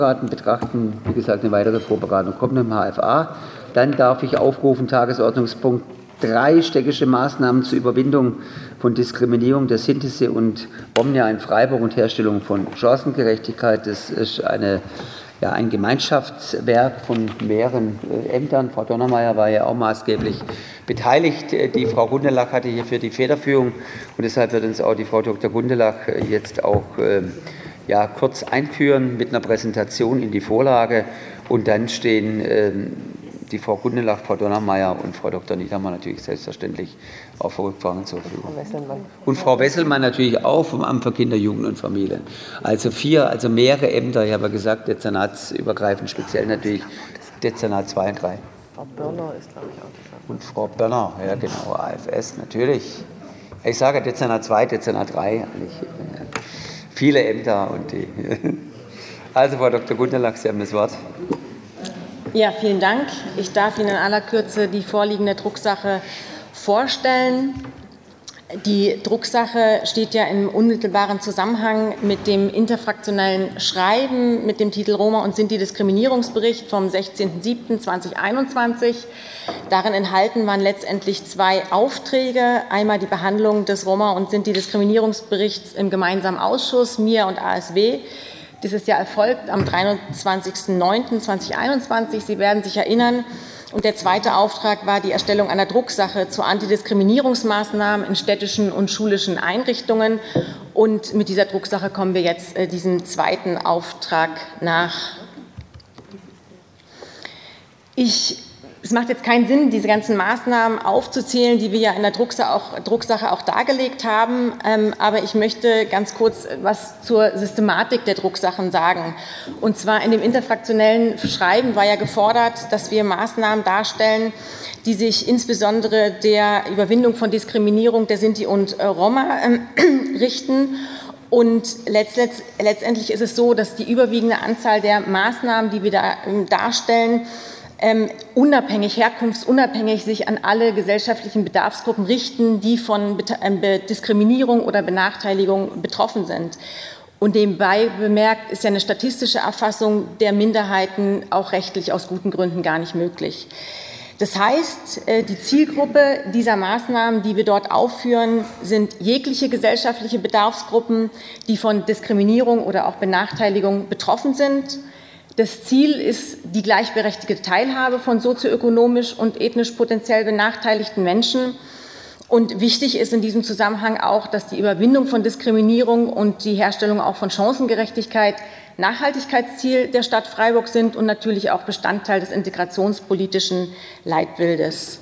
betrachten, wie gesagt, eine weitere Vorberatung kommt im HFA. Dann darf ich aufrufen, Tagesordnungspunkt 3, städtische Maßnahmen zur Überwindung von Diskriminierung der Synthese und Omnia in Freiburg und Herstellung von Chancengerechtigkeit. Das ist ein Gemeinschaftswerk von mehreren Ämtern. Frau Donnermeier war ja auch maßgeblich beteiligt. Die Frau Gundelach hatte hierfür die Federführung und deshalb wird uns auch die Frau Dr. Gundelach jetzt auch kurz einführen mit einer Präsentation in die Vorlage, und dann stehen die Frau Gundelach, Frau Donnermeier und Frau Dr. Niedermann natürlich selbstverständlich auch für Rückfragen zur Verfügung. Und Frau Wesselmann natürlich auch vom Amt für Kinder, Jugend und Familien. Also mehrere Ämter, ich habe ja gesagt, dezernatsübergreifend, speziell natürlich Dezernat 2 und 3. Frau Börner ist, glaube ich, auch dabei. Und Frau Börner, ja genau, AFS natürlich. Ich sage Dezernat 2, Dezernat 3, viele Ämter und die. Also Frau Dr. Gundelach, Sie haben das Wort. Ja, vielen Dank. Ich darf Ihnen in aller Kürze die vorliegende Drucksache vorstellen. Die Drucksache steht ja im unmittelbaren Zusammenhang mit dem interfraktionellen Schreiben mit dem Titel Roma und Sinti-Diskriminierungsbericht vom 16.07.2021. Darin enthalten waren letztendlich 2 Aufträge. Einmal die Behandlung des Roma- und Sinti-Diskriminierungsberichts im gemeinsamen Ausschuss MIA und ASW. Das ist ja erfolgt am 23.09.2021. Sie werden sich erinnern. Und der zweite Auftrag war die Erstellung einer Drucksache zu Antidiskriminierungsmaßnahmen in städtischen und schulischen Einrichtungen. Und mit dieser Drucksache kommen wir jetzt diesem zweiten Auftrag nach. Es macht jetzt keinen Sinn, diese ganzen Maßnahmen aufzuzählen, die wir ja in der Drucksache auch dargelegt haben. Aber ich möchte ganz kurz was zur Systematik der Drucksachen sagen. Und zwar in dem interfraktionellen Schreiben war ja gefordert, dass wir Maßnahmen darstellen, die sich insbesondere der Überwindung von Diskriminierung der Sinti und Roma richten. Und letztendlich ist es so, dass die überwiegende Anzahl der Maßnahmen, die wir da darstellen, herkunftsunabhängig sich an alle gesellschaftlichen Bedarfsgruppen richten, die von Diskriminierung oder Benachteiligung betroffen sind. Und nebenbei bemerkt ist ja eine statistische Erfassung der Minderheiten auch rechtlich aus guten Gründen gar nicht möglich. Das heißt, die Zielgruppe dieser Maßnahmen, die wir dort aufführen, sind jegliche gesellschaftliche Bedarfsgruppen, die von Diskriminierung oder auch Benachteiligung betroffen sind. Das Ziel ist die gleichberechtigte Teilhabe von sozioökonomisch und ethnisch potenziell benachteiligten Menschen. Und wichtig ist in diesem Zusammenhang auch, dass die Überwindung von Diskriminierung und die Herstellung auch von Chancengerechtigkeit Nachhaltigkeitsziel der Stadt Freiburg sind und natürlich auch Bestandteil des integrationspolitischen Leitbildes.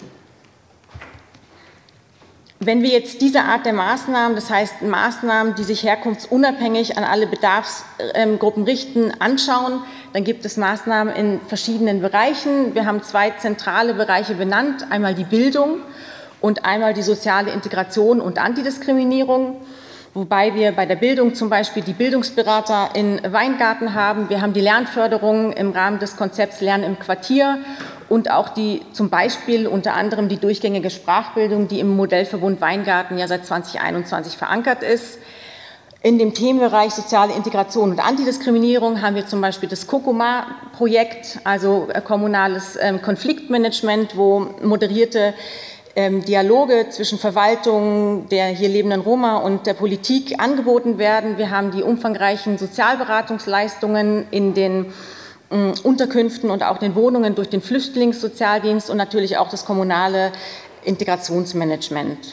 Wenn wir jetzt diese Art der Maßnahmen, das heißt Maßnahmen, die sich herkunftsunabhängig an alle Bedarfsgruppen richten, anschauen, dann gibt es Maßnahmen in verschiedenen Bereichen. Wir haben 2 zentrale Bereiche benannt, einmal die Bildung und einmal die soziale Integration und Antidiskriminierung. Wobei wir bei der Bildung zum Beispiel die Bildungsberater in Weingarten haben. Wir haben die Lernförderung im Rahmen des Konzepts Lernen im Quartier und auch zum Beispiel unter anderem die durchgängige Sprachbildung, die im Modellverbund Weingarten ja seit 2021 verankert ist. In dem Themenbereich soziale Integration und Antidiskriminierung haben wir zum Beispiel das COCOMA-Projekt, also kommunales Konfliktmanagement, wo moderierte Dialoge zwischen Verwaltung, der hier lebenden Roma und der Politik angeboten werden. Wir haben die umfangreichen Sozialberatungsleistungen in den Unterkünften und auch den Wohnungen durch den Flüchtlingssozialdienst und natürlich auch das kommunale Integrationsmanagement.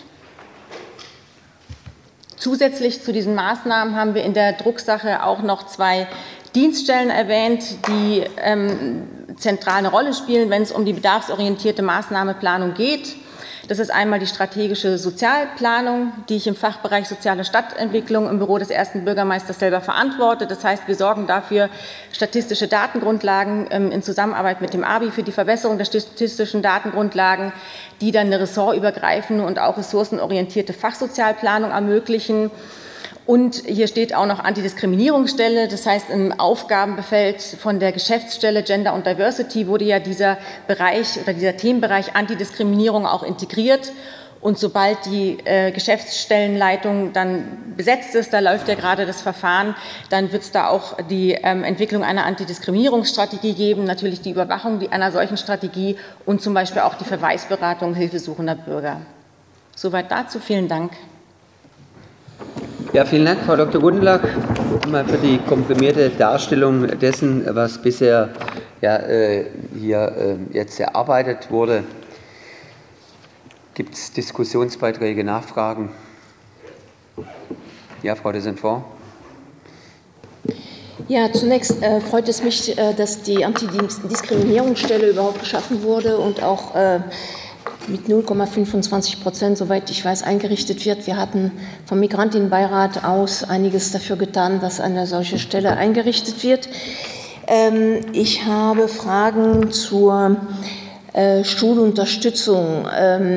Zusätzlich zu diesen Maßnahmen haben wir in der Drucksache auch noch 2 Dienststellen erwähnt, die zentral eine Rolle spielen, wenn es um die bedarfsorientierte Maßnahmenplanung geht. Das ist einmal die strategische Sozialplanung, die ich im Fachbereich soziale Stadtentwicklung im Büro des ersten Bürgermeisters selber verantworte. Das heißt, wir sorgen dafür statistische Datengrundlagen in Zusammenarbeit mit dem ABI für die Verbesserung der statistischen Datengrundlagen, die dann eine ressortübergreifende und auch ressourcenorientierte Fachsozialplanung ermöglichen. Und hier steht auch noch Antidiskriminierungsstelle, das heißt im Aufgabenfeld von der Geschäftsstelle Gender und Diversity wurde ja dieser Bereich oder dieser Themenbereich Antidiskriminierung auch integriert. Und sobald die Geschäftsstellenleitung dann besetzt ist, da läuft ja gerade das Verfahren, dann wird es da auch die Entwicklung einer Antidiskriminierungsstrategie geben, natürlich die Überwachung einer solchen Strategie und zum Beispiel auch die Verweisberatung hilfesuchender Bürger. Soweit dazu. Vielen Dank. Ja, vielen Dank, Frau Dr. Gundelach, für die komprimierte Darstellung dessen, was bisher hier jetzt erarbeitet wurde. Gibt es Diskussionsbeiträge, Nachfragen? Ja, Frau de Saint-Fort. Ja, zunächst freut es mich, dass die Antidiskriminierungsstelle überhaupt geschaffen wurde und auch mit 0,25%, soweit ich weiß, eingerichtet wird. Wir hatten vom Migrantinnenbeirat aus einiges dafür getan, dass eine solche Stelle eingerichtet wird. Ich habe Fragen zur Schulunterstützung.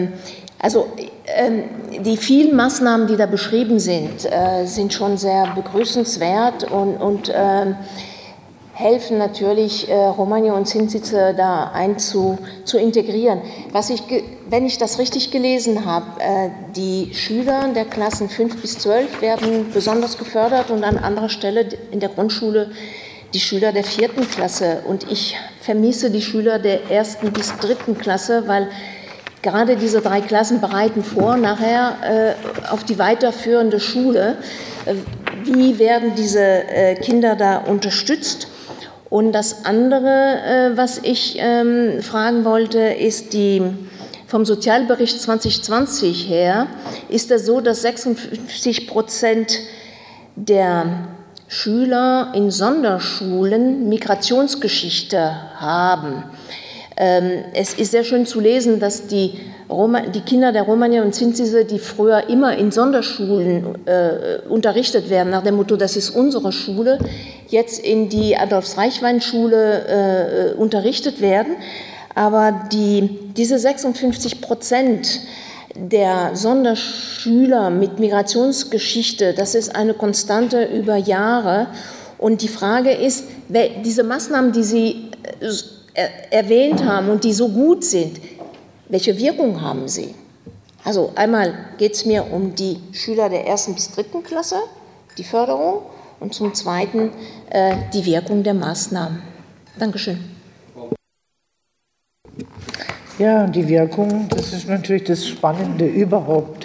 Die vielen Maßnahmen, die da beschrieben sind, sind schon sehr begrüßenswert und helfen natürlich, Romani und Sintize da zu integrieren. Wenn ich das richtig gelesen habe, die Schüler der Klassen 5 bis 12 werden besonders gefördert und an anderer Stelle in der Grundschule die Schüler der 4. Klasse. Und ich vermisse die Schüler der 1. bis 3. Klasse, weil gerade diese 3 Klassen bereiten vor, nachher auf die weiterführende Schule. Wie werden diese Kinder da unterstützt? Und das andere, was ich fragen wollte, ist vom Sozialbericht 2020 her, ist es so, dass 56% der Schüler in Sonderschulen Migrationsgeschichte haben. Es ist sehr schön zu lesen, dass die Kinder der Romani und Sinti, die früher immer in Sonderschulen unterrichtet werden, nach dem Motto, das ist unsere Schule, jetzt in die Adolf-Reichwein-Schule unterrichtet werden. Aber diese 56% der Sonderschüler mit Migrationsgeschichte, das ist eine Konstante über Jahre. Und die Frage ist, diese Maßnahmen, die Sie erwähnt haben und die so gut sind, welche Wirkung haben sie? Also einmal geht es mir um die Schüler der 1. bis 3. Klasse, die Förderung, und zum Zweiten die Wirkung der Maßnahmen. Dankeschön. Ja, die Wirkung, das ist natürlich das Spannende überhaupt.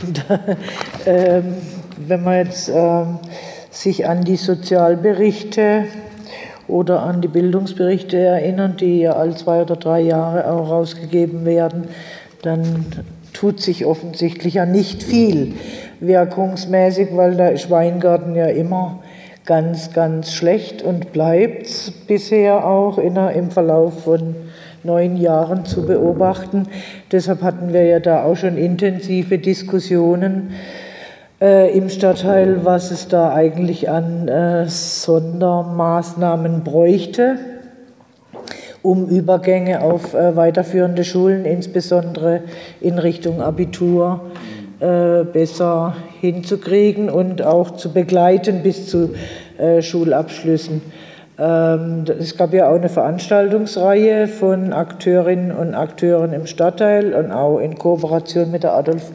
Wenn man jetzt sich an die Sozialberichte oder an die Bildungsberichte erinnern, die ja alle 2 oder 3 Jahre auch rausgegeben werden, dann tut sich offensichtlich ja nicht viel wirkungsmäßig, weil da ist Weingarten ja immer ganz, ganz schlecht und bleibt bisher auch im Verlauf von 9 Jahren zu beobachten. Deshalb hatten wir ja da auch schon intensive Diskussionen im Stadtteil, was es da eigentlich an Sondermaßnahmen bräuchte, um Übergänge auf weiterführende Schulen, insbesondere in Richtung Abitur, besser hinzukriegen und auch zu begleiten bis zu Schulabschlüssen. Es gab ja auch eine Veranstaltungsreihe von Akteurinnen und Akteuren im Stadtteil und auch in Kooperation mit der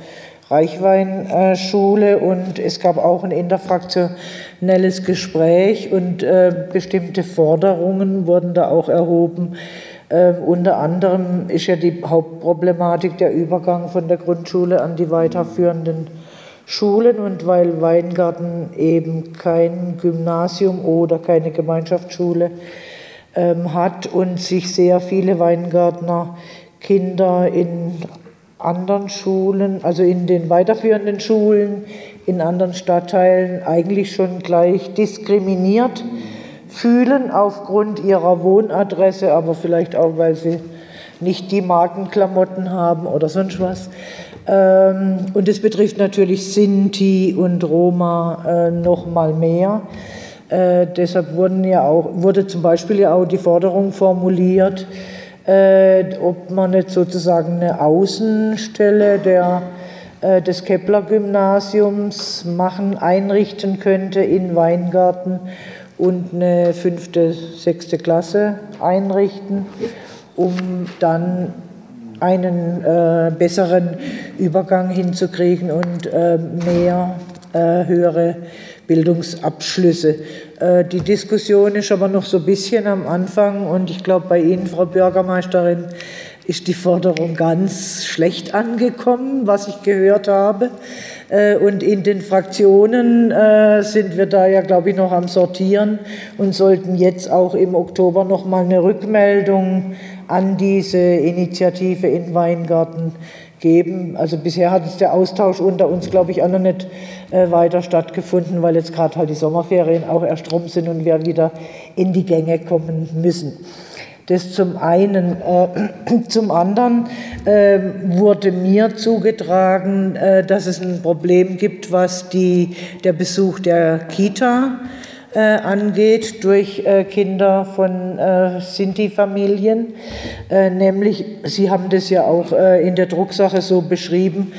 Adolf-Reichwein-Schule, und es gab auch ein interfraktionelles Gespräch und bestimmte Forderungen wurden da auch erhoben. Unter anderem ist ja die Hauptproblematik der Übergang von der Grundschule an die weiterführenden Schulen, und weil Weingarten eben kein Gymnasium oder keine Gemeinschaftsschule hat und sich sehr viele Weingartner Kinder in anderen Schulen, also in den weiterführenden Schulen, in anderen Stadtteilen eigentlich schon gleich diskriminiert fühlen aufgrund ihrer Wohnadresse, aber vielleicht auch, weil sie nicht die Markenklamotten haben oder sonst was. Und es betrifft natürlich Sinti und Roma noch mal mehr. Deshalb wurde zum Beispiel ja auch die Forderung formuliert, ob man nicht sozusagen eine Außenstelle des Kepler-Gymnasiums einrichten könnte in Weingarten und eine 5., 6. Klasse einrichten, um dann einen besseren Übergang hinzukriegen und mehr höhere Bildungsabschlüsse. Die Diskussion ist aber noch so ein bisschen am Anfang und ich glaube, bei Ihnen, Frau Bürgermeisterin, ist die Forderung ganz schlecht angekommen, was ich gehört habe. Und in den Fraktionen sind wir da ja, glaube ich, noch am Sortieren und sollten jetzt auch im Oktober noch mal eine Rückmeldung an diese Initiative in Weingarten geben. Also bisher hat es der Austausch unter uns, glaube ich, auch noch nicht weiter stattgefunden, weil jetzt gerade halt die Sommerferien auch erst rum sind und wir wieder in die Gänge kommen müssen. Das zum einen. Zum anderen wurde mir zugetragen, dass es ein Problem gibt, was der Besuch der Kita angeht durch Kinder von Sinti-Familien. Nämlich, Sie haben das ja auch in der Drucksache so beschrieben,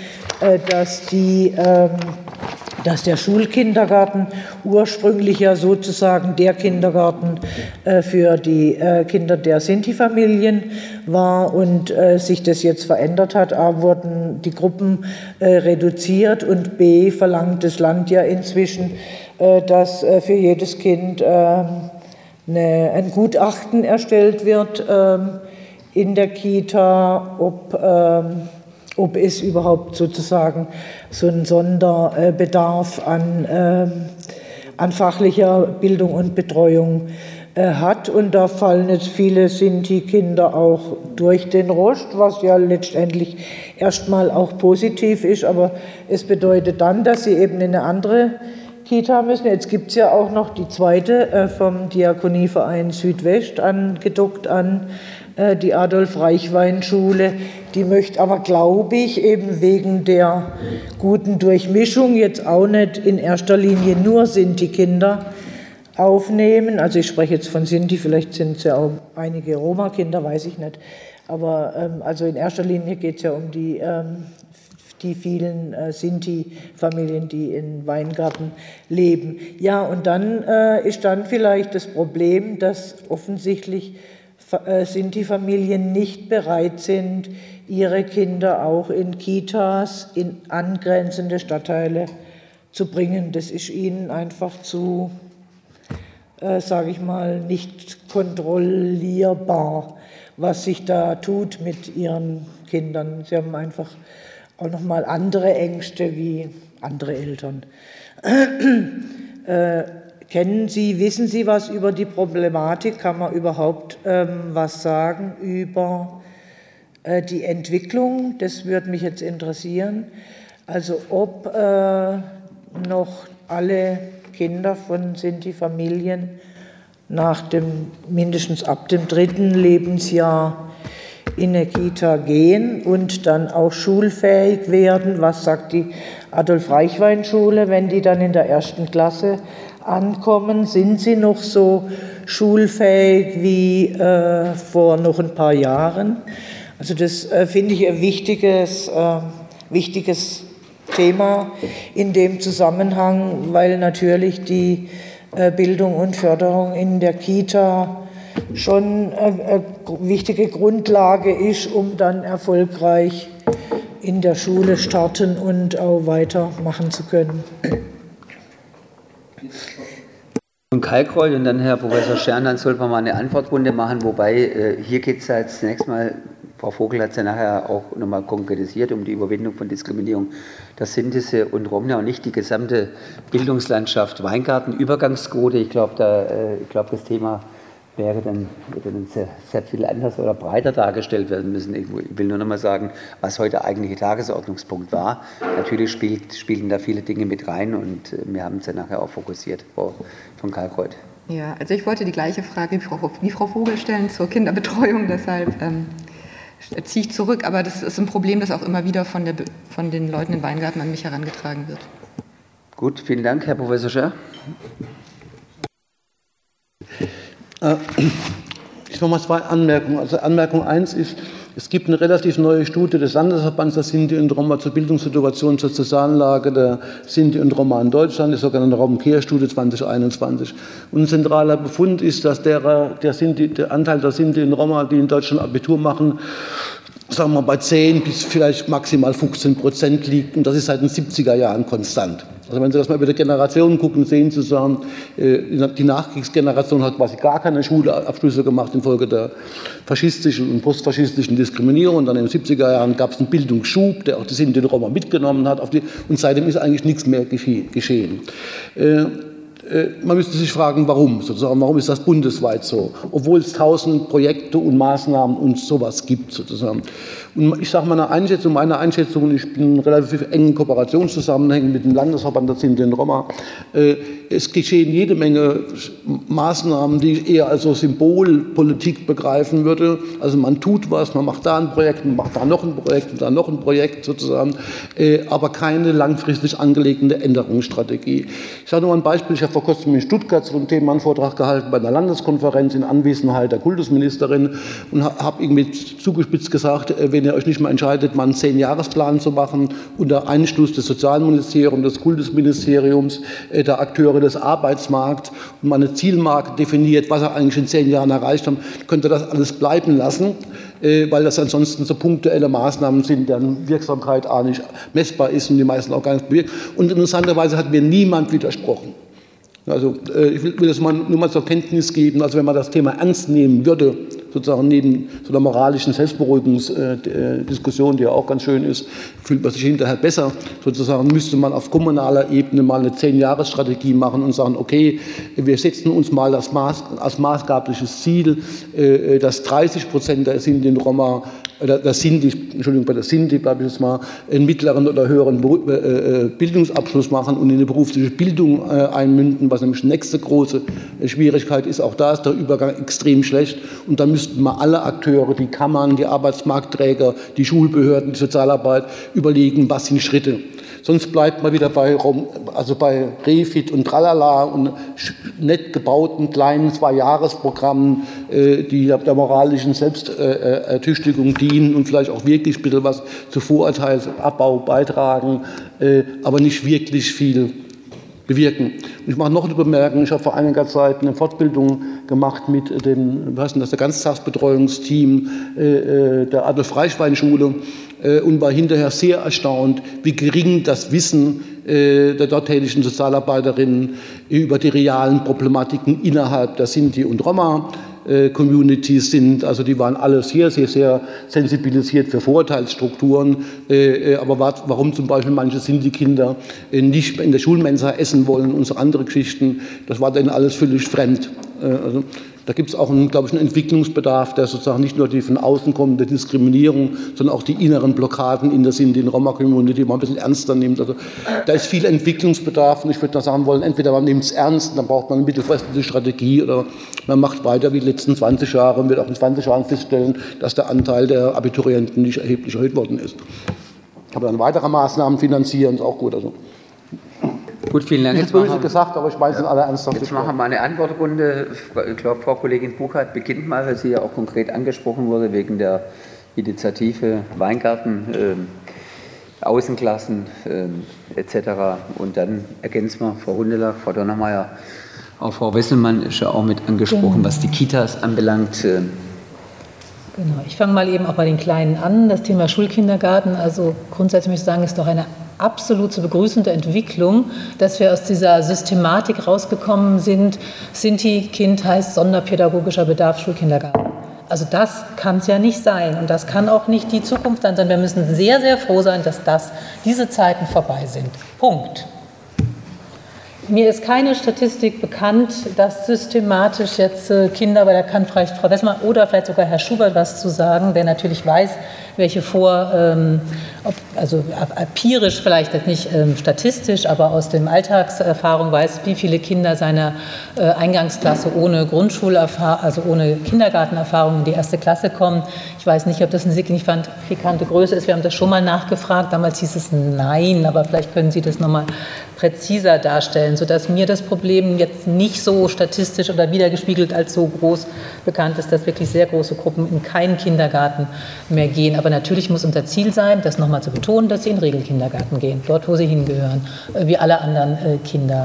dass der Schulkindergarten ursprünglich ja sozusagen der Kindergarten für die Kinder der Sinti-Familien war und sich das jetzt verändert hat. A, wurden die Gruppen reduziert und B, verlangt das Land ja inzwischen, dass für jedes Kind ein Gutachten erstellt wird in der Kita, ob es überhaupt sozusagen so einen Sonderbedarf an fachlicher Bildung und Betreuung hat. Und da fallen jetzt viele Sinti-Kinder auch durch den Rost, was ja letztendlich erstmal auch positiv ist. Aber es bedeutet dann, dass sie eben in eine andere Kita müssen. Jetzt gibt es ja auch noch die zweite vom Diakonieverein Südwest angedockt an die Adolf-Reichwein-Schule. Die möchte aber, glaube ich, eben wegen der guten Durchmischung jetzt auch nicht in erster Linie nur Sinti-Kinder aufnehmen. Also ich spreche jetzt von Sinti, vielleicht sind es ja auch einige Roma-Kinder, weiß ich nicht. Aber also in erster Linie geht es ja um die vielen Sinti-Familien, die in Weingarten leben. Ja, und dann ist dann vielleicht das Problem, dass offensichtlich Sinti-Familien nicht bereit sind, ihre Kinder auch in Kitas in angrenzende Stadtteile zu bringen. Das ist ihnen einfach zu, sage ich mal, nicht kontrollierbar, was sich da tut mit ihren Kindern. Sie haben einfach auch noch mal andere Ängste wie andere Eltern. Wissen Sie was über die Problematik? Kann man überhaupt was sagen über die Entwicklung? Das würde mich jetzt interessieren. Also ob noch alle Kinder von Sinti-Familien mindestens ab dem 3. Lebensjahr in eine Kita gehen und dann auch schulfähig werden. Was sagt die Adolf-Reichwein-Schule, wenn die dann in der 1. Klasse ankommen? Sind sie noch so schulfähig wie vor noch ein paar Jahren? Also das finde ich ein wichtiges Thema in dem Zusammenhang, weil natürlich die Bildung und Förderung in der Kita schon eine wichtige Grundlage ist, um dann erfolgreich in der Schule starten und auch weitermachen zu können. Und Kalkreuth und dann Herr Professor Stern, dann sollten wir mal eine Antwortrunde machen, wobei hier geht es ja zunächst mal, Frau Vogel hat es ja nachher auch nochmal konkretisiert, um die Überwindung von Diskriminierung der Sinti und Roma und nicht die gesamte Bildungslandschaft Weingarten, Übergangsquote. Ich glaube, das Thema würde dann sehr, sehr viel anders oder breiter dargestellt werden müssen. Ich will nur noch mal sagen, was heute der eigentliche Tagesordnungspunkt war. Natürlich spielen da viele Dinge mit rein und wir haben es ja nachher auch fokussiert, Frau von Kalkreuth. Ja, also ich wollte die gleiche Frage wie Frau Vogel stellen zur Kinderbetreuung, deshalb ziehe ich zurück. Aber das ist ein Problem, das auch immer wieder von den Leuten in Weingarten an mich herangetragen wird. Gut, vielen Dank, Herr Professor Scher. Ich mache mal 2 Anmerkungen. Also Anmerkung 1 ist, es gibt eine relativ neue Studie des Landesverbands der Sinti und Roma zur Bildungssituation, zur Soziallage der Sinti und Roma in Deutschland, die sogenannte Raumkehrstudie 2021. Und ein zentraler Befund ist, dass der Anteil der Sinti und Roma, die in Deutschland Abitur machen, sagen wir, bei 10 bis vielleicht maximal 15% liegt. Und das ist seit den 70er Jahren konstant. Also wenn Sie das mal über die Generationen gucken, sehen Sie, die Nachkriegsgeneration hat quasi gar keine Schulabschlüsse gemacht infolge der faschistischen und postfaschistischen Diskriminierung. Und dann in den 70er Jahren gab es einen Bildungsschub, der auch die Sinti und Roma mitgenommen hat. Und seitdem ist eigentlich nichts mehr geschehen. Man müsste sich fragen, warum sozusagen, warum ist das bundesweit so, obwohl es 1000 Projekte und Maßnahmen und sowas gibt sozusagen. Und ich sage meine Einschätzung, ich bin in relativ engen Kooperationszusammenhängen mit dem Landesverband der Sinti und Roma. Es geschehen jede Menge Maßnahmen, die ich eher als so Symbolpolitik begreifen würde. Also man tut was, man macht da ein Projekt, man macht da noch ein Projekt und da noch ein Projekt sozusagen, aber keine langfristig angelegte Änderungsstrategie. Ich sage nur ein Beispiel, ich habe vor kurzem in Stuttgart zu dem Thema einen Vortrag gehalten bei einer Landeskonferenz in Anwesenheit der Kultusministerin und habe irgendwie zugespitzt gesagt, wenn ihr euch nicht mal entscheidet, mal einen 10-Jahresplan zu machen, unter Einschluss des Sozialministeriums, des Kultusministeriums, der Akteure des Arbeitsmarkts und mal eine Zielmarke definiert, was er eigentlich in 10 Jahren erreicht hat, könnt ihr das alles bleiben lassen, weil das ansonsten so punktuelle Maßnahmen sind, deren Wirksamkeit auch nicht messbar ist und die meisten auch gar nicht bewirkt. Und interessanterweise hat mir niemand widersprochen. Also ich will das nur mal zur Kenntnis geben, also wenn man das Thema ernst nehmen würde, sozusagen neben so einer moralischen Selbstberuhigungsdiskussion, die ja auch ganz schön ist, fühlt man sich hinterher besser, sozusagen müsste man auf kommunaler Ebene mal eine 10-Jahres-Strategie machen und sagen, okay, wir setzen uns mal als maßgabliches Ziel, dass 30% der Sinti und Roma bei der Sinti bleibe ich jetzt mal, einen mittleren oder höheren Bildungsabschluss machen und in eine berufliche Bildung einmünden, was nämlich die nächste große Schwierigkeit ist. Auch da ist der Übergang extrem schlecht und da müssten mal alle Akteure, die Kammern, die Arbeitsmarktträger, die Schulbehörden, die Sozialarbeit überlegen, was sind Schritte. Sonst bleibt man wieder bei Refit und Tralala und nett gebauten kleinen 2-Jahres-Programmen, die der moralischen Selbstertüchtigung dienen und vielleicht auch wirklich ein bisschen was zu Vorurteilsabbau beitragen, aber nicht wirklich viel bewirken. Und ich mache noch eine Bemerkung. Ich habe vor einiger Zeit eine Fortbildung gemacht mit der Ganztagsbetreuungsteam der Adolf-Reichwein-Schule und war hinterher sehr erstaunt, wie gering das Wissen der dort tätigen Sozialarbeiterinnen über die realen Problematiken innerhalb der Sinti und Roma Communities sind. Also die waren alle sehr, sehr, sehr sensibilisiert für Vorurteilsstrukturen. Aber warum zum Beispiel manche Sinti-Kinder nicht in der Schulmensa essen wollen und so andere Geschichten, das war denen alles völlig fremd. Also da gibt es auch, glaube ich, einen Entwicklungsbedarf, der sozusagen nicht nur die von außen kommende Diskriminierung, sondern auch die inneren Blockaden in der Sinti- und Roma-Community mal ein bisschen ernster nimmt. Also da ist viel Entwicklungsbedarf und ich würde da sagen wollen, entweder man nimmt es ernst, dann braucht man eine mittelfristige Strategie oder man macht weiter wie die letzten 20 Jahre und wird auch in 20 Jahren feststellen, dass der Anteil der Abiturienten nicht erheblich erhöht worden ist. Aber dann weitere Maßnahmen finanzieren ist auch gut. Also. Gut, vielen Dank. Jetzt böse gesagt, aber ich meine es in aller Ernsthaft. Jetzt machen wir mal eine Antwortrunde. Ich glaube, Frau Kollegin Buchert beginnt mal, weil sie ja auch konkret angesprochen wurde wegen der Initiative Weingarten, Außenklassen etc. Und dann ergänzen wir Frau Hundelach, Frau Donnermeier. Auch Frau Wesselmann ist ja auch mit angesprochen, was die Kitas anbelangt. Genau, ich fange mal eben auch bei den Kleinen an. Das Thema Schulkindergarten, also grundsätzlich möchte ich sagen, ist doch eine absolut zu begrüßende Entwicklung, dass wir aus dieser Systematik rausgekommen sind. Sinti-Kind heißt sonderpädagogischer Bedarf Schulkindergarten. Also das kann es ja nicht sein und das kann auch nicht die Zukunft sein, sondern wir müssen sehr, sehr froh sein, dass diese Zeiten vorbei sind. Punkt. Mir ist keine Statistik bekannt, dass systematisch jetzt Kinder, aber da kann vielleicht Frau Wessmann oder vielleicht sogar Herr Schubert was zu sagen, der natürlich weiß, welche also empirisch vielleicht nicht statistisch, aber aus dem Alltagserfahrung weiß, wie viele Kinder seiner Eingangsklasse ohne Grundschulerfahrung, also ohne Kindergartenerfahrung in die 1. Klasse kommen. Ich weiß nicht, ob das eine signifikante Größe ist. Wir haben das schon mal nachgefragt. Damals hieß es nein, aber vielleicht können Sie das nochmal präziser darstellen, sodass mir das Problem jetzt nicht so statistisch oder wiedergespiegelt als so groß bekannt ist, dass wirklich sehr große Gruppen in keinen Kindergarten mehr gehen. Aber natürlich muss unser Ziel sein, das nochmal zu betonen, dass sie in den Regelkindergarten gehen, dort, wo sie hingehören, wie alle anderen Kinder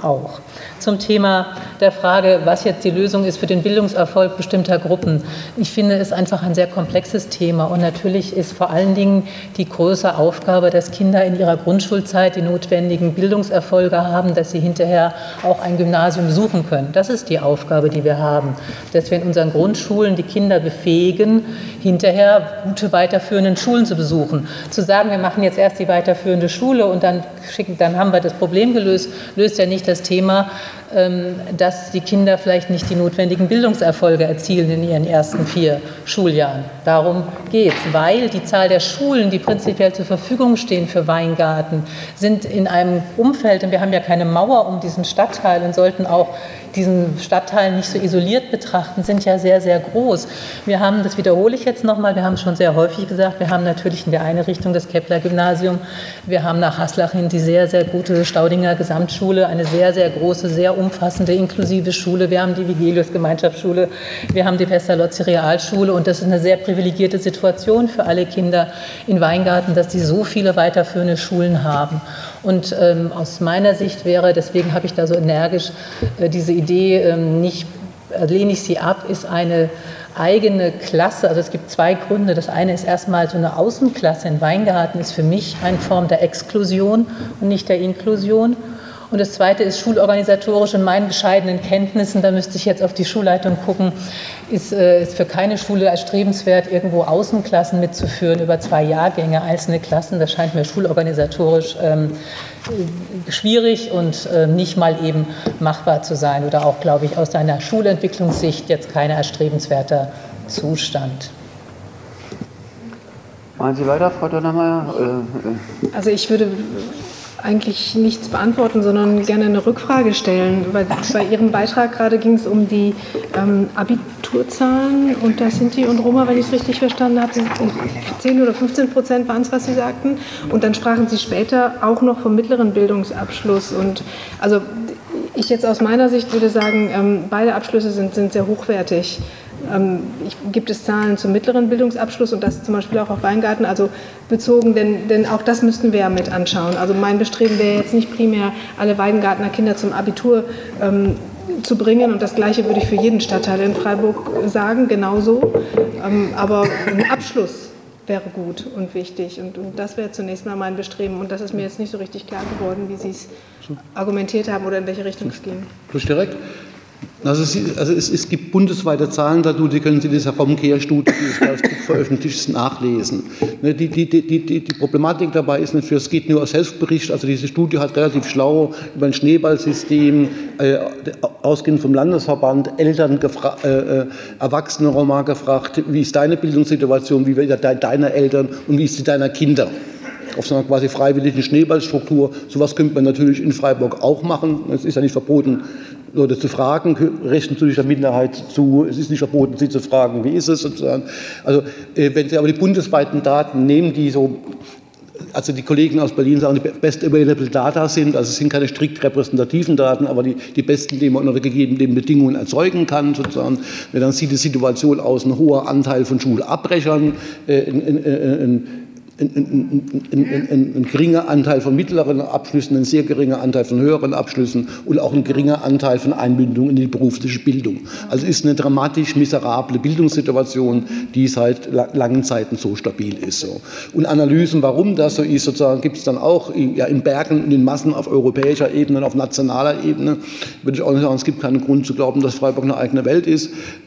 auch. Zum Thema der Frage, was jetzt die Lösung ist für den Bildungserfolg bestimmter Gruppen. Ich finde es einfach ein sehr komplexes Thema und natürlich ist vor allen Dingen die große Aufgabe, dass Kinder in ihrer Grundschulzeit die notwendigen Bildungserfolge haben, dass sie hinterher auch ein Gymnasium besuchen können. Das ist die Aufgabe, die wir haben, dass wir in unseren Grundschulen die Kinder befähigen, hinterher gute weiterführenden Schulen zu besuchen. Zu sagen, wir machen jetzt erst die weiterführende Schule und dann haben wir das Problem gelöst, löst ja nicht das Thema, dass die Kinder vielleicht nicht die notwendigen Bildungserfolge erzielen in ihren ersten 4 Schuljahren. Darum geht es, weil die Zahl der Schulen, die prinzipiell zur Verfügung stehen für Weingarten, sind in einem Umfeld, und wir haben ja keine Mauer um diesen Stadtteil und sollten auch diesen Stadtteil nicht so isoliert betrachten, sind ja sehr, sehr groß. Wir haben, das wiederhole ich jetzt nochmal, wir haben schon sehr häufig gesagt, wir haben natürlich in der eine Richtung das Kepler-Gymnasium, wir haben nach Haslach hin die sehr, sehr gute Staudinger Gesamtschule, eine sehr, sehr große, sehr umfassende, inklusive Schule, wir haben die Vigelius-Gemeinschaftsschule, wir haben die Pestalozzi-Realschule und das ist eine sehr privilegierte Situation für alle Kinder in Weingarten, dass sie so viele weiterführende Schulen haben. Und aus meiner Sicht wäre, deswegen habe ich da so energisch diese Idee, lehne ich sie ab, ist eine eigene Klasse. Also es gibt 2 Gründe. Das eine ist erstmal so eine Außenklasse in Weingarten ist für mich eine Form der Exklusion und nicht der Inklusion. Und das Zweite ist schulorganisatorisch in meinen bescheidenen Kenntnissen, da müsste ich jetzt auf die Schulleitung gucken, ist für keine Schule erstrebenswert, irgendwo Außenklassen mitzuführen über 2 Jahrgänge, einzelne Klassen. Das scheint mir schulorganisatorisch schwierig und nicht mal eben machbar zu sein oder auch, glaube ich, aus einer Schulentwicklungssicht jetzt kein erstrebenswerter Zustand. Machen Sie weiter, Frau Donnermeier? Also ich würde eigentlich nichts beantworten, sondern gerne eine Rückfrage stellen. Bei Ihrem Beitrag gerade ging es um die Abiturzahlen unter Sinti und Roma, wenn ich es richtig verstanden habe. 10 oder 15% waren es, was Sie sagten. Und dann sprachen Sie später auch noch vom mittleren Bildungsabschluss. Und also ich jetzt aus meiner Sicht würde sagen, beide Abschlüsse sind sehr hochwertig. Gibt es Zahlen zum mittleren Bildungsabschluss und das zum Beispiel auch auf Weingarten, also bezogen, denn auch das müssten wir ja mit anschauen. Also mein Bestreben wäre jetzt nicht primär, alle Weingartner Kinder zum Abitur zu bringen und das Gleiche würde ich für jeden Stadtteil in Freiburg sagen, genauso. Aber ein Abschluss wäre gut und wichtig und das wäre zunächst mal mein Bestreben und das ist mir jetzt nicht so richtig klar geworden, wie Sie es argumentiert haben oder in welche Richtung es ging. Durch direkt? Also es gibt bundesweite Zahlen dazu, die können Sie in dieser Raumkehrstudie, die ist veröffentlicht ist, nachlesen. Die Problematik dabei ist natürlich, es geht nur als Selbstbericht, also diese Studie hat relativ schlau über ein Schneeballsystem, ausgehend vom Landesverband, Eltern, Erwachsene Roma gefragt, wie ist deine Bildungssituation, wie ist deine Eltern und wie ist die deiner Kinder? Auf so einer quasi freiwilligen Schneeballstruktur. Sowas könnte man natürlich in Freiburg auch machen. Es ist ja nicht verboten, Leute zu fragen, Rechten zu dieser Minderheit zu. Es ist nicht verboten, sie zu fragen, wie ist es sozusagen. Also wenn Sie aber die bundesweiten Daten nehmen, die so, also die Kollegen aus Berlin sagen, die best available Data sind, also es sind keine strikt repräsentativen Daten, aber die besten, die man unter gegebenen Bedingungen erzeugen kann, sozusagen, dann sieht die Situation aus, ein hoher Anteil von Schulabbrechern, ein geringer Anteil von mittleren Abschlüssen, ein sehr geringer Anteil von höheren Abschlüssen und auch ein geringer Anteil von Einbindung in die berufliche Bildung. Also ist eine dramatisch miserable Bildungssituation, die seit langen Zeiten so stabil ist. So. Und Analysen, warum das so ist, sozusagen, gibt es dann auch ja, in Bergen und in Massen auf europäischer Ebene und auf nationaler Ebene. Würde ich auch sagen, es gibt keinen Grund zu glauben, dass Freiburg eine eigene Welt ist.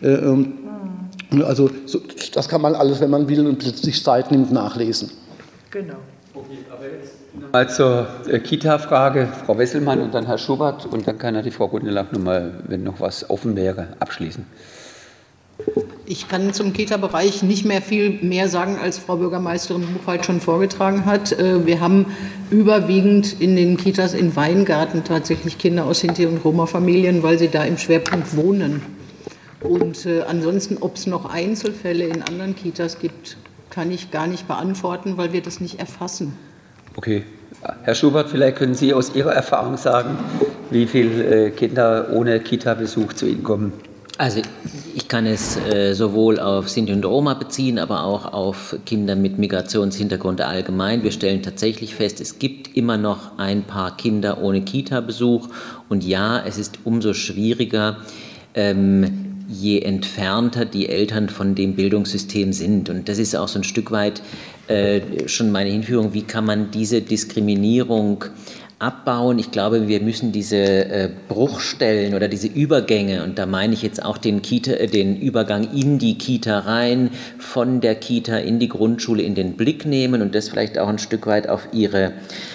Also das kann man alles, wenn man will und sich Zeit nimmt, nachlesen. Genau. Okay, aber jetzt mal zur Kita-Frage, Frau Wesselmann und dann Herr Schubert und dann kann ja die Frau Gundelach nochmal, wenn noch was offen wäre, abschließen. Ich kann zum Kita-Bereich nicht mehr viel mehr sagen, als Frau Bürgermeisterin Buchwald schon vorgetragen hat. Wir haben überwiegend in den Kitas in Weingarten tatsächlich Kinder aus Sinti- und Roma-Familien, weil sie da im Schwerpunkt wohnen. Und ansonsten, ob es noch Einzelfälle in anderen Kitas gibt, kann ich gar nicht beantworten, weil wir das nicht erfassen. Okay. Herr Schubert, vielleicht können Sie aus Ihrer Erfahrung sagen, wie viele Kinder ohne Kita-Besuch zu Ihnen kommen? Also ich kann es sowohl auf Sinti und Roma beziehen, aber auch auf Kinder mit Migrationshintergrund allgemein. Wir stellen tatsächlich fest, es gibt immer noch ein paar Kinder ohne Kita-Besuch. Und ja, es ist umso schwieriger, je entfernter die Eltern von dem Bildungssystem sind. Und das ist auch so ein Stück weit schon meine Hinführung, wie kann man diese Diskriminierung abbauen. Ich glaube, wir müssen diese Bruchstellen oder diese Übergänge, und da meine ich jetzt auch den Übergang in die Kita rein, von der Kita in die Grundschule in den Blick nehmen und das vielleicht auch ein Stück weit auf Ihre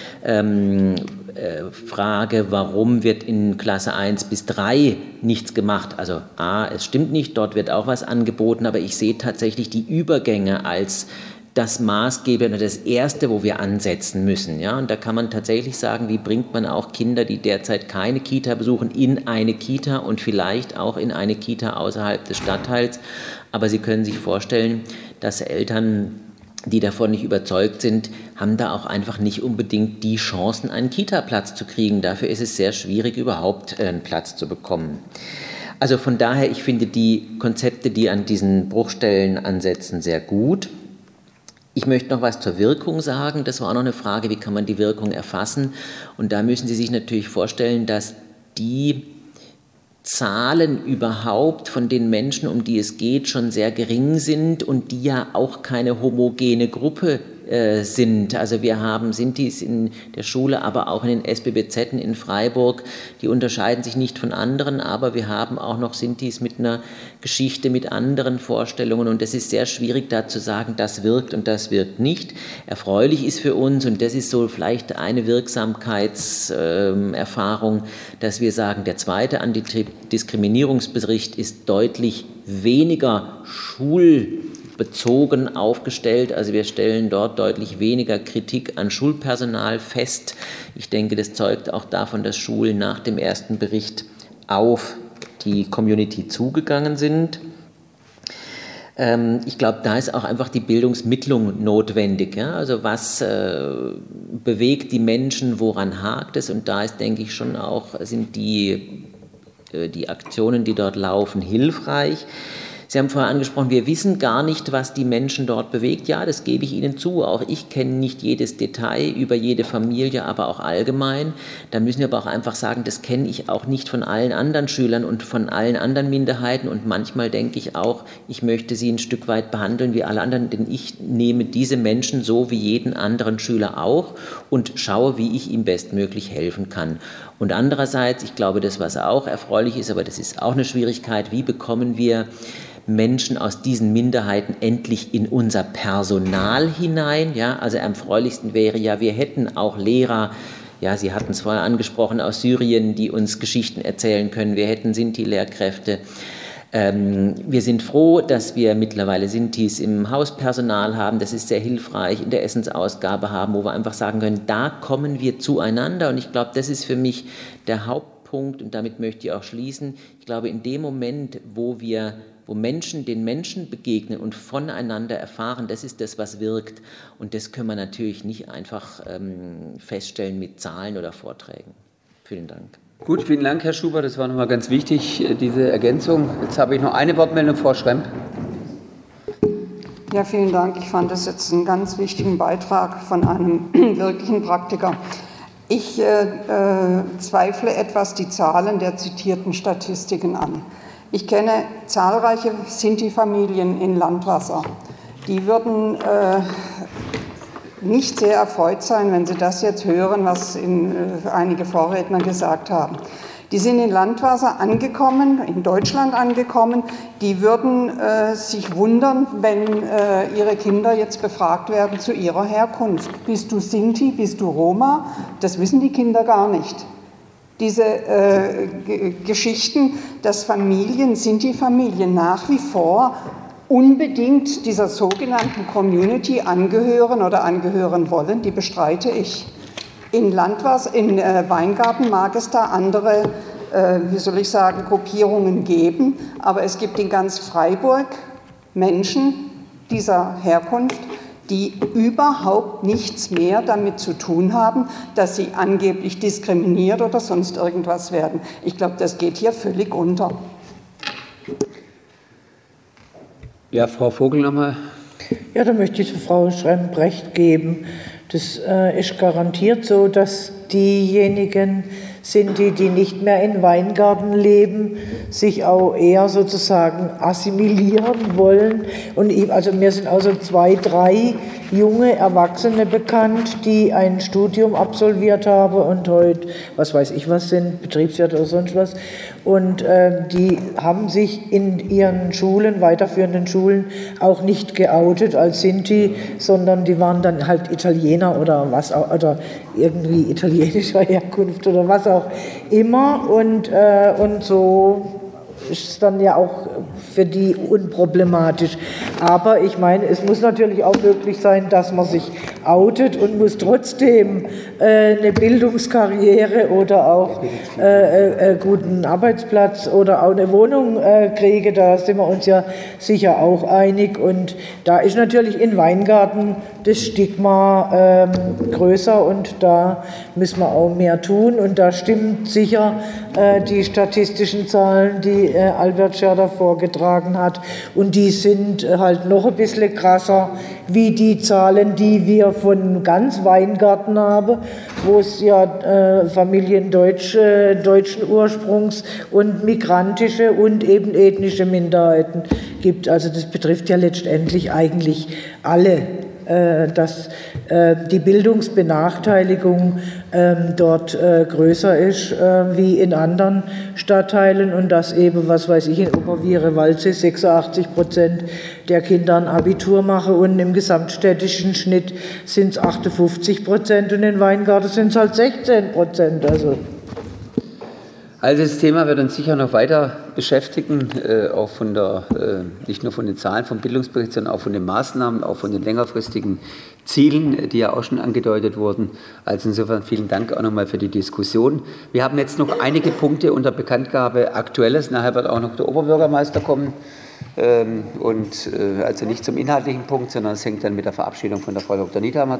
Frage, warum wird in Klasse 1 bis 3 nichts gemacht? Also es stimmt nicht, dort wird auch was angeboten, aber ich sehe tatsächlich die Übergänge als das Maßgebende, das Erste, wo wir ansetzen müssen. Ja? Und da kann man tatsächlich sagen, wie bringt man auch Kinder, die derzeit keine Kita besuchen, in eine Kita und vielleicht auch in eine Kita außerhalb des Stadtteils. Aber Sie können sich vorstellen, dass Eltern, die davon nicht überzeugt sind, haben da auch einfach nicht unbedingt die Chancen, einen Kita-Platz zu kriegen. Dafür ist es sehr schwierig, überhaupt einen Platz zu bekommen. Also von daher, ich finde die Konzepte, die an diesen Bruchstellen ansetzen, sehr gut. Ich möchte noch was zur Wirkung sagen. Das war auch noch eine Frage, wie kann man die Wirkung erfassen? Und da müssen Sie sich natürlich vorstellen, dass die Zahlen überhaupt von den Menschen, um die es geht, schon sehr gering sind und die ja auch keine homogene Gruppe sind. Also wir haben Sintis in der Schule, aber auch in den SBBZ in Freiburg, die unterscheiden sich nicht von anderen, aber wir haben auch noch Sintis mit einer Geschichte, mit anderen Vorstellungen und es ist sehr schwierig da zu sagen, das wirkt und das wirkt nicht. Erfreulich ist für uns, und das ist so vielleicht eine Wirksamkeitserfahrung, dass wir sagen, der zweite Antidiskriminierungsbericht ist deutlich weniger schulbezogen aufgestellt. Also wir stellen dort deutlich weniger Kritik an Schulpersonal fest. Ich denke, das zeugt auch davon, dass Schulen nach dem ersten Bericht auf die Community zugegangen sind. Ich glaube, da ist auch einfach die Bildungsmittlung notwendig. Ja? Also was bewegt die Menschen, woran hakt es? Und da ist, denke ich, schon auch, sind die Aktionen, die dort laufen, hilfreich. Sie haben vorher angesprochen, wir wissen gar nicht, was die Menschen dort bewegt. Ja, das gebe ich Ihnen zu. Auch ich kenne nicht jedes Detail über jede Familie, aber auch allgemein. Da müssen wir aber auch einfach sagen, das kenne ich auch nicht von allen anderen Schülern und von allen anderen Minderheiten. Und manchmal denke ich auch, ich möchte sie ein Stück weit behandeln wie alle anderen, denn ich nehme diese Menschen so wie jeden anderen Schüler auch und schaue, wie ich ihm bestmöglich helfen kann. Und andererseits, ich glaube, das, was auch erfreulich ist, aber das ist auch eine Schwierigkeit, wie bekommen wir Menschen aus diesen Minderheiten endlich in unser Personal hinein. Ja, also am erfreulichsten wäre ja, wir hätten auch Lehrer, ja, Sie hatten es vorher angesprochen, aus Syrien, die uns Geschichten erzählen können. Wir hätten Sinti-Lehrkräfte. Wir sind froh, dass wir mittlerweile Sintis im Hauspersonal haben. Das ist sehr hilfreich, in der Essensausgabe haben, wo wir einfach sagen können, da kommen wir zueinander. Und ich glaube, das ist für mich der Hauptpunkt und damit möchte ich auch schließen. Ich glaube, in dem Moment, wo Menschen den Menschen begegnen und voneinander erfahren, das ist das, was wirkt. Und das können wir natürlich nicht einfach feststellen mit Zahlen oder Vorträgen. Vielen Dank. Gut, vielen Dank, Herr Schubert. Das war nochmal ganz wichtig, diese Ergänzung. Jetzt habe ich noch eine Wortmeldung, Frau Schremp. Ja, vielen Dank. Ich fand das jetzt einen ganz wichtigen Beitrag von einem wirklichen Praktiker. Ich zweifle etwas die Zahlen der zitierten Statistiken an. Ich kenne zahlreiche Sinti-Familien in Landwasser. Die würden nicht sehr erfreut sein, wenn sie das jetzt hören, was einige Vorredner gesagt haben. Die sind in Landwasser angekommen, in Deutschland angekommen. Die würden sich wundern, wenn ihre Kinder jetzt befragt werden zu ihrer Herkunft. Bist du Sinti, bist du Roma? Das wissen die Kinder gar nicht. Diese Geschichten, dass Familien, Sinti-Familien nach wie vor unbedingt dieser sogenannten Community angehören oder angehören wollen, die bestreite ich. In Weingarten mag es da andere, Gruppierungen geben, aber es gibt in ganz Freiburg Menschen dieser Herkunft, die überhaupt nichts mehr damit zu tun haben, dass sie angeblich diskriminiert oder sonst irgendwas werden. Ich glaube, das geht hier völlig unter. Ja, Frau Vogel nochmal. Ja, da möchte ich Frau Schremm recht geben. Das ist garantiert so, dass diejenigen sind, die nicht mehr in Weingarten leben, sich auch eher sozusagen assimilieren wollen. Und also mir sind also 2, 3 junge Erwachsene bekannt, die ein Studium absolviert haben und heute, was weiß ich was sind, Betriebswirt oder sonst was. Und die haben sich in ihren Schulen, weiterführenden Schulen, auch nicht geoutet als Sinti, sondern die waren dann halt Italiener oder was auch, oder irgendwie italienischer Herkunft oder was auch immer. Und so ist es dann ja auch für die unproblematisch. Aber ich meine, es muss natürlich auch möglich sein, dass man sich outet und muss trotzdem eine Bildungskarriere oder auch einen guten Arbeitsplatz oder auch eine Wohnung kriegen. Da sind wir uns ja sicher auch einig. Und da ist natürlich in Weingarten das Stigma größer und da müssen wir auch mehr tun. Und da stimmt sicher die statistischen Zahlen, die Albert Scherder vorgetragen hat. Und die sind halt noch ein bisschen krasser wie die Zahlen, die wir von ganz Weingarten haben, wo es ja Familien deutschen Ursprungs und migrantische und eben ethnische Minderheiten gibt. Also das betrifft ja letztendlich eigentlich alle, dass die Bildungsbenachteiligung dort größer ist wie in anderen Stadtteilen und dass eben, was weiß ich, in Oberviere-Waldsee 86% der Kinder ein Abitur machen und im gesamtstädtischen Schnitt sind es 58% und in Weingarten sind es halt 16%. Also das Thema wird uns sicher noch weiter beschäftigen, auch von nicht nur von den Zahlen vom Bildungsbericht, sondern auch von den Maßnahmen, auch von den längerfristigen Zielen, die ja auch schon angedeutet wurden. Also insofern vielen Dank auch nochmal für die Diskussion. Wir haben jetzt noch einige Punkte unter Bekanntgabe Aktuelles. Nachher wird auch noch der Oberbürgermeister kommen. Also nicht zum inhaltlichen Punkt, sondern es hängt dann mit der Verabschiedung von der Frau Dr. Niethammer